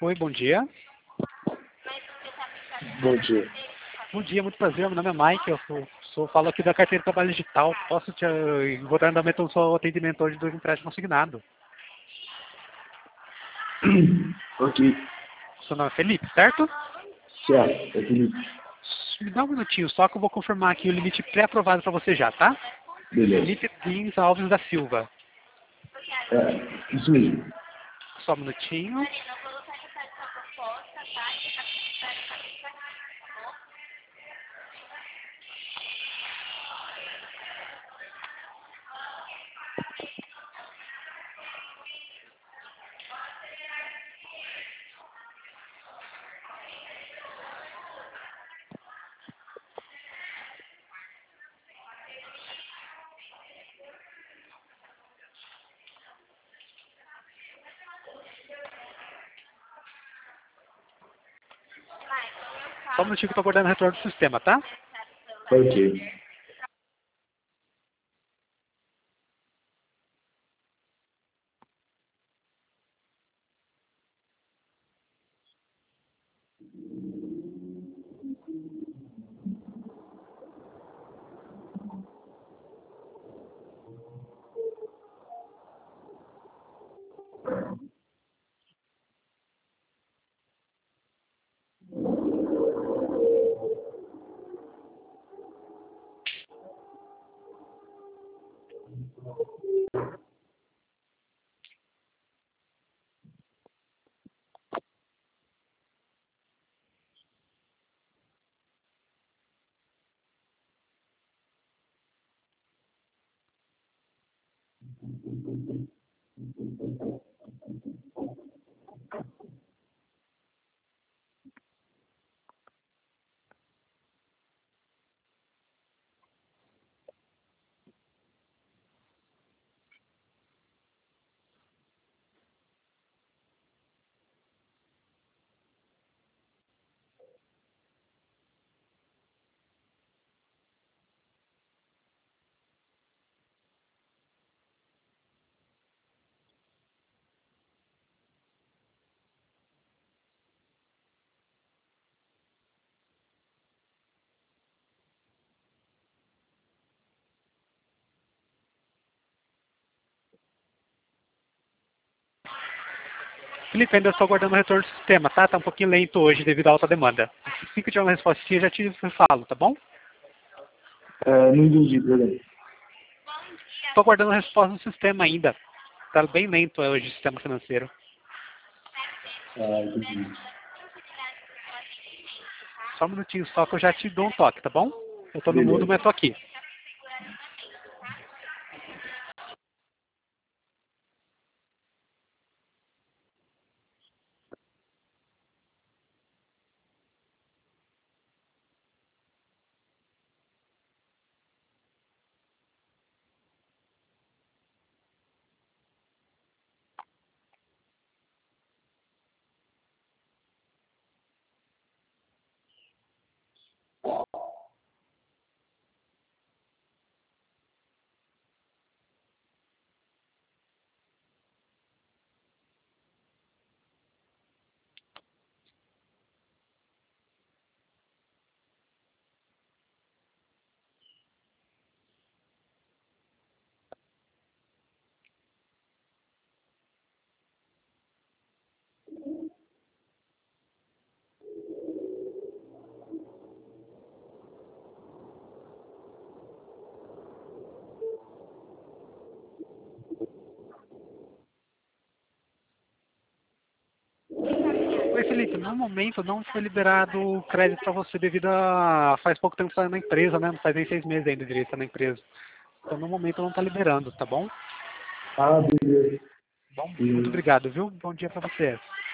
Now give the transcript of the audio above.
Oi, bom dia. Bom dia. Bom dia, muito prazer. Meu nome é Mike, falo aqui da carteira de trabalho digital. Posso te botar em andamento o seu atendimento hoje do empréstimo consignado? Ok. Seu nome é Felipe, certo? Certo, é Felipe. Me dá um minutinho só que eu vou confirmar aqui o limite pré-aprovado para você já, tá? Beleza. Felipe Lins Alves da Silva. Isso mesmo. Só um minutinho. Só um minutinho que eu tô aguardando o retorno do sistema, tá? Ok. Felipe, ainda estou aguardando o retorno do sistema, tá? Tá um pouquinho lento hoje devido à alta demanda. Assim que eu tiver uma respostinha, já te falo, tá bom? Não entendi, perdão. Estou aguardando a resposta do sistema ainda. Tá bem lento hoje o sistema financeiro. Entendi. Só um minutinho só que eu já te dou um toque, tá bom? Eu tô no mudo, Beleza. mas tô aqui. Oi, Felipe, no momento não foi liberado o crédito para você devido a... Faz pouco tempo que você está na empresa, né? Não faz nem 6 meses ainda direito tá na empresa. Então no momento não está liberando, tá bom? Beleza. Bom, muito obrigado, viu? Bom dia para você.